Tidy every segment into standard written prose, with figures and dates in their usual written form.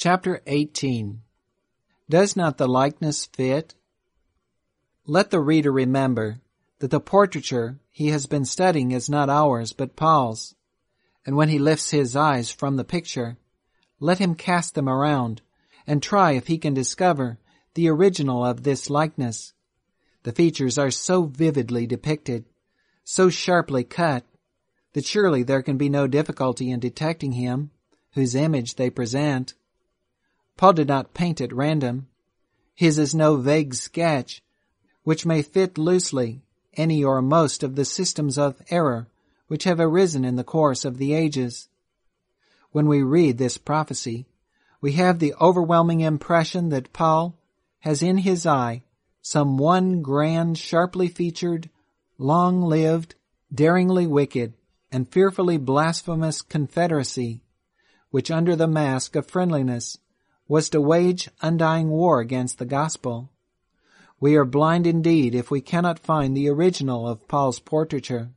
Chapter 18. Does not the likeness fit? Let the reader remember that the portraiture he has been studying is not ours, but Paul's. And when he lifts his eyes from the picture, let him cast them around and try if he can discover the original of this likeness. The features are so vividly depicted, so sharply cut, that surely there can be no difficulty in detecting him, whose image they present. Paul did not paint at random. His is no vague sketch, which may fit loosely any or most of the systems of error which have arisen in the course of the ages. When we read this prophecy, we have the overwhelming impression that Paul has in his eye some one grand, sharply featured, long-lived, daringly wicked, and fearfully blasphemous confederacy, which under the mask of friendliness was to wage undying war against the gospel. We are blind indeed if we cannot find the original of Paul's portraiture.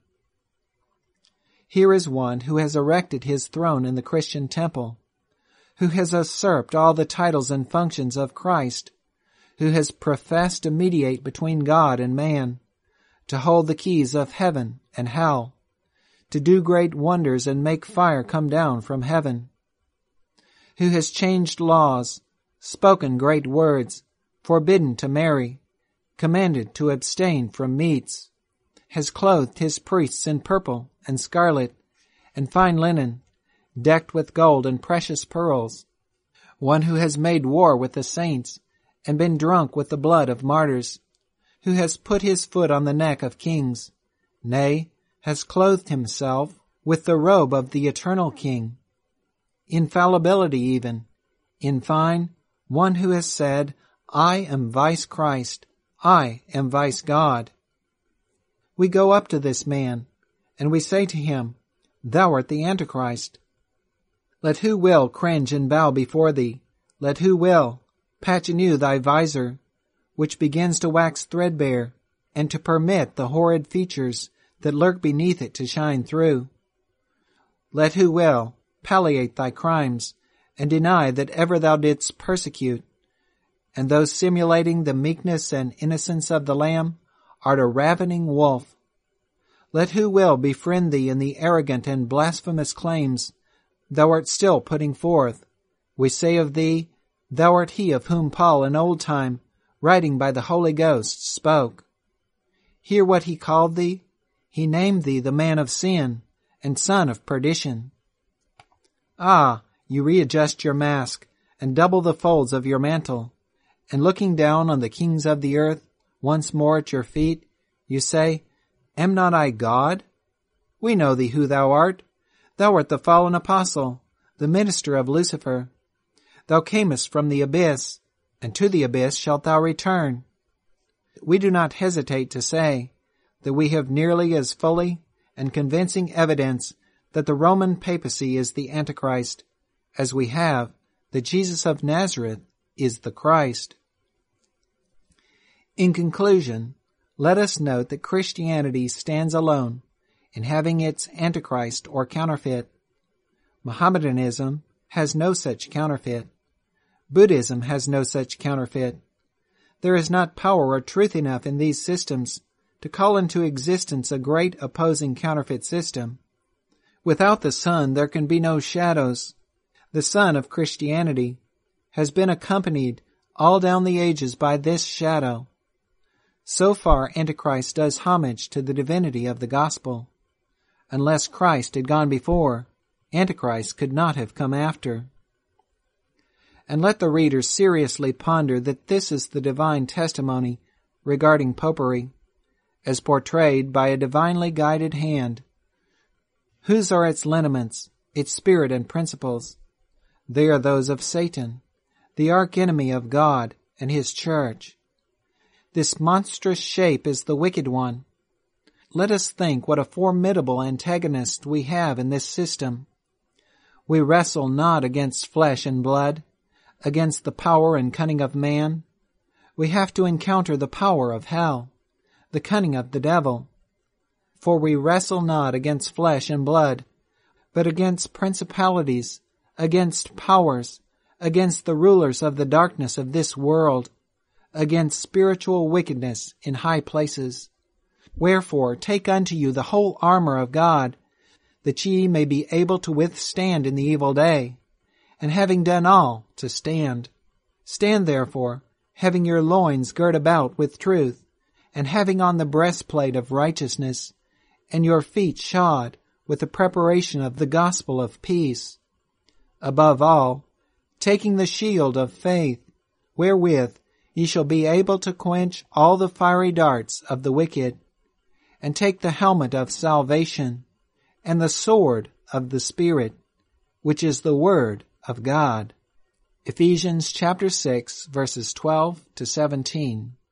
Here is one who has erected his throne in the Christian temple, who has usurped all the titles and functions of Christ, who has professed to mediate between God and man, to hold the keys of heaven and hell, to do great wonders and make fire come down from heaven, who has changed laws, spoken great words, forbidden to marry, commanded to abstain from meats, has clothed his priests in purple and scarlet and fine linen, decked with gold and precious pearls, one who has made war with the saints and been drunk with the blood of martyrs, who has put his foot on the neck of kings, nay, has clothed himself with the robe of the eternal King, infallibility even, in fine, one who has said, I am vice Christ, I am vice God. We go up to this man, and we say to him, Thou art the Antichrist. Let who will cringe and bow before thee, let who will patch anew thy visor, which begins to wax threadbare, and to permit the horrid features that lurk beneath it to shine through. Let who will palliate thy crimes, and deny that ever thou didst persecute, and those simulating the meekness and innocence of the Lamb art a ravening wolf. Let who will befriend thee in the arrogant and blasphemous claims thou art still putting forth. We say of thee, Thou art he of whom Paul in old time, writing by the Holy Ghost, spoke. Hear what he called thee. He named thee the man of sin and son of perdition. Ah, you readjust your mask and double the folds of your mantle, and looking down on the kings of the earth once more at your feet, you say, Am not I God? We know thee who thou art. Thou art the fallen apostle, the minister of Lucifer. Thou camest from the abyss, and to the abyss shalt thou return. We do not hesitate to say that we have nearly as fully and convincing evidence that the Roman papacy is the Antichrist, as we have that Jesus of Nazareth is the Christ. In conclusion, let us note that Christianity stands alone in having its Antichrist or counterfeit. Mohammedanism has no such counterfeit. Buddhism has no such counterfeit. There is not power or truth enough in these systems to call into existence a great opposing counterfeit system. Without the sun, there can be no shadows. The sun of Christianity has been accompanied all down the ages by this shadow. So far, Antichrist does homage to the divinity of the gospel. Unless Christ had gone before, Antichrist could not have come after. And let the reader seriously ponder that this is the divine testimony regarding popery, as portrayed by a divinely guided hand. Whose are its lineaments, its spirit and principles? They are those of Satan, the arch-enemy of God and his church. This monstrous shape is the wicked one. Let us think what a formidable antagonist we have in this system. We wrestle not against flesh and blood, against the power and cunning of man. We have to encounter the power of hell, the cunning of the devil. For we wrestle not against flesh and blood, but against principalities, against powers, against the rulers of the darkness of this world, against spiritual wickedness in high places. Wherefore take unto you the whole armor of God, that ye may be able to withstand in the evil day, and having done all, to stand. Stand therefore, having your loins girt about with truth, and having on the breastplate of righteousness, and your feet shod with the preparation of the gospel of peace. Above all, taking the shield of faith, wherewith ye shall be able to quench all the fiery darts of the wicked, and take the helmet of salvation, and the sword of the Spirit, which is the word of God. Ephesians chapter 6, verses 12 to 17.